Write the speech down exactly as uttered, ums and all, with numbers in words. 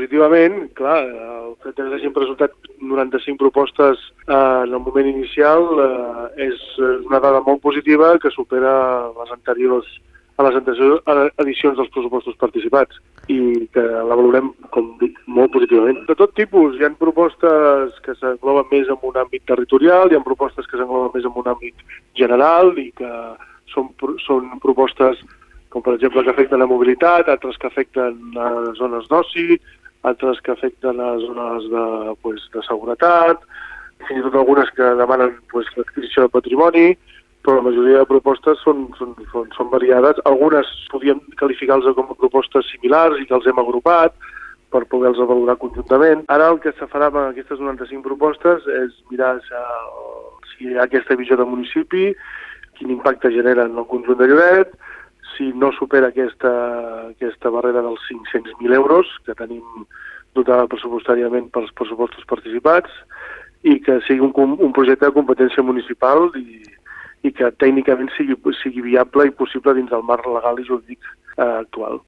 positivament. Clar, el fet que hagin presentat noranta-cinc propostes eh, en el moment inicial eh, és una dada molt positiva que supera les anteriors a les edicions dels pressupostos participats i que la valorem, com dic, molt positivament. De tot tipus, hi ha propostes que s'engloben més en un àmbit territorial, hi ha propostes que s'engloben més en un àmbit general i que són, són propostes com per exemple que afecten la mobilitat, altres que afecten a zones d'oci, altres que afecten a zones de, pues, de seguretat, fins i tot algunes que demanen pues, l'adquisició de patrimoni, però la majoria de propostes són, són, són, són variades. Algunes podíem qualificar-les com a propostes similars i que els hem agrupat per poder-los valorar conjuntament. Ara el que se farà amb aquestes noranta-cinc propostes és mirar si hi ha aquesta visió de municipi, quin impacte genera en el conjunt de Lloret, si no supera aquesta, aquesta barrera dels cinc-cents mil euros que tenim dotada pressupostàriament pels pressupostos participats i que sigui un, un projecte de competència municipal i, i que tècnicament sigui, sigui viable i possible dins del marc legal i jurídic eh, actual.